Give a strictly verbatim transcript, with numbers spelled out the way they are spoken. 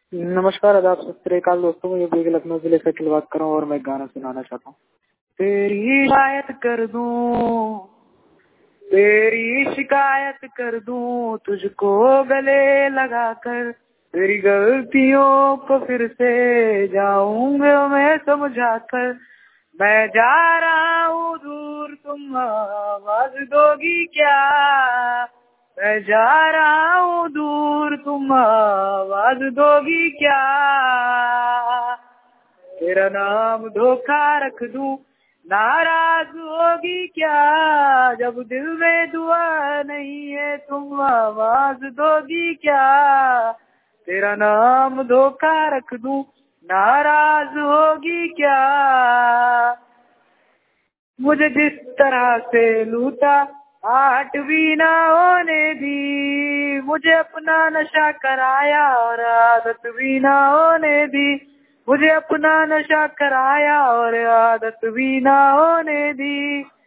नमस्कार, आदाब, सत श्री अकाल दोस्तों। मैं यूपी के लखनऊ जिले से अखिल बात कर रहा हूँ और मैं गाना सुनाना चाहता हूँ। तेरी शिकायत कर दूं, तेरी शिकायत कर दूं, तुझको गले लगाकर, तेरी गलतियों को फिर से जाऊंगा मैं समझाकर। मैं जा रहा हूँ दूर, तुम आवाज दोगी क्या? मैं जा रहा हूँ दूर, तुम आवाज दोगी क्या? तेरा नाम धोखा रख दूं, नाराज होगी क्या? जब दिल में दुआ नहीं है, तुम आवाज दोगी क्या? तेरा नाम धोखा रख दूं, नाराज होगी क्या? मुझे जिस तरह से लूटा आठ भी ना होने दी, मुझे अपना नशा कराया और आदत भी ना होने दी, मुझे अपना नशा कराया और आदत भी ना होने दी।